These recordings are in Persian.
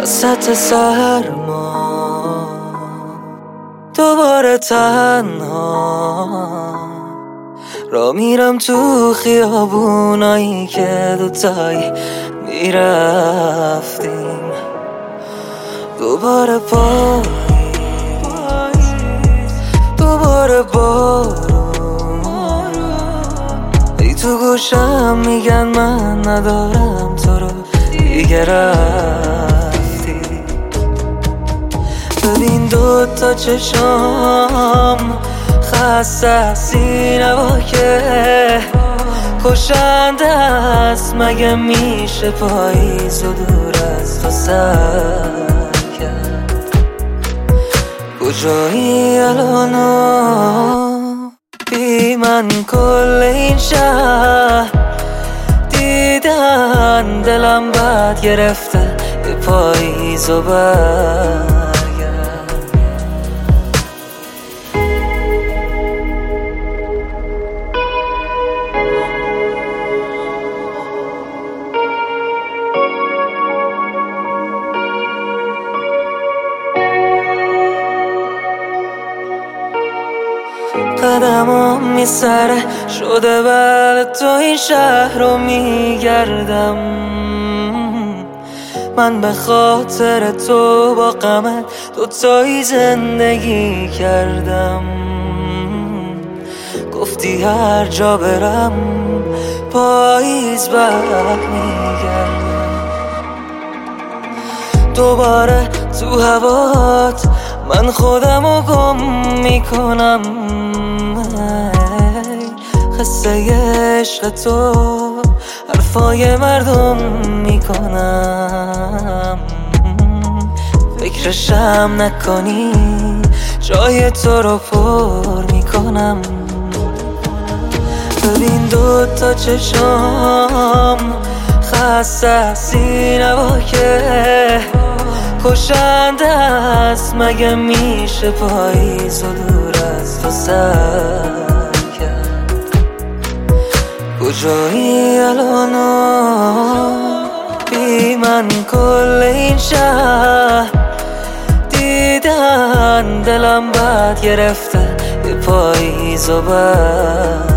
وسط سرما دوباره تنها را میرم تو خیابونایی که دوتایی میرفتیم. دوباره پاییز، دوباره بارون، ای تو گوشم میگن من ندارم تو رو دیگه رفتی. ببین دوتا چشام خسته سینه که کشنده است، مگه میشه پاییز و دور از تو سر کرد؟ کجایی الانو بی من کل این شهر دیدن دلم بد گرفته یه پاییز و برگرد. قدمم میسره شده بعد تو این شهر رو میگردم. من به خاطر تو با غمت دوتایی زندگی کردم. گفتی هر جا برم پاییز بعد میگردم. دوباره تو هوات من خودمو گم میکنم. قصه عشق تو حرفای مردم میکنم. فکرشم نکنی جای تو رو پر میکنم. ببین دوتا چشام خسته سینه که کشنده است، مگه میشه پاییز و دور از تو سر کرد؟ کجایی الانو بی من کل این شهر دیدن دلم بد گرفته یه پاییز و برگرد.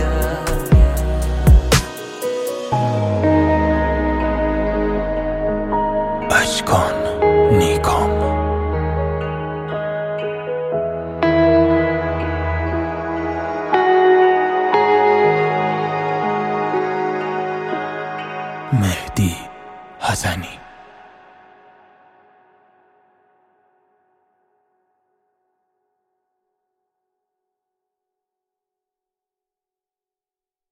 اشکان نیکام مهدی حسنی.